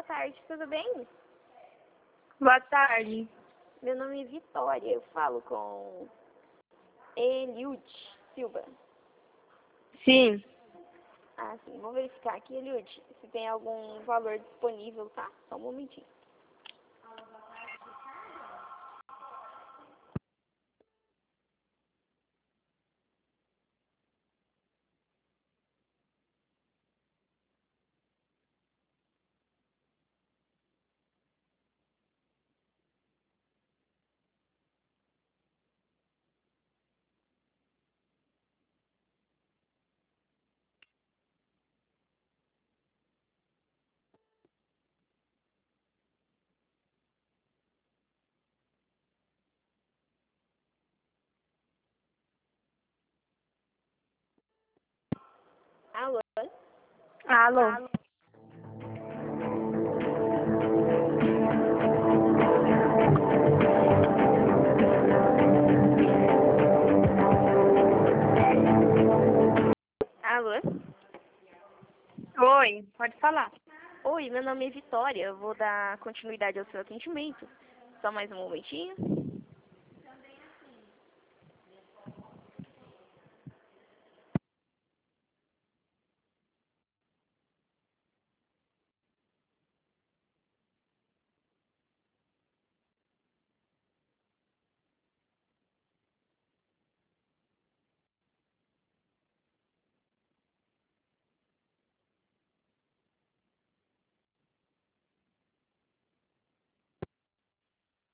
tarde, tudo bem? Boa tarde. Meu nome é Vitória, eu falo com Eliud Silva. Sim. Ah, sim, vamos verificar aqui, Eliud, se tem algum valor disponível, tá? Só um momentinho. Alô? Alô. Alô? Oi, pode falar. Oi, meu nome é Vitória, eu vou dar continuidade ao seu atendimento. Só mais um momentinho.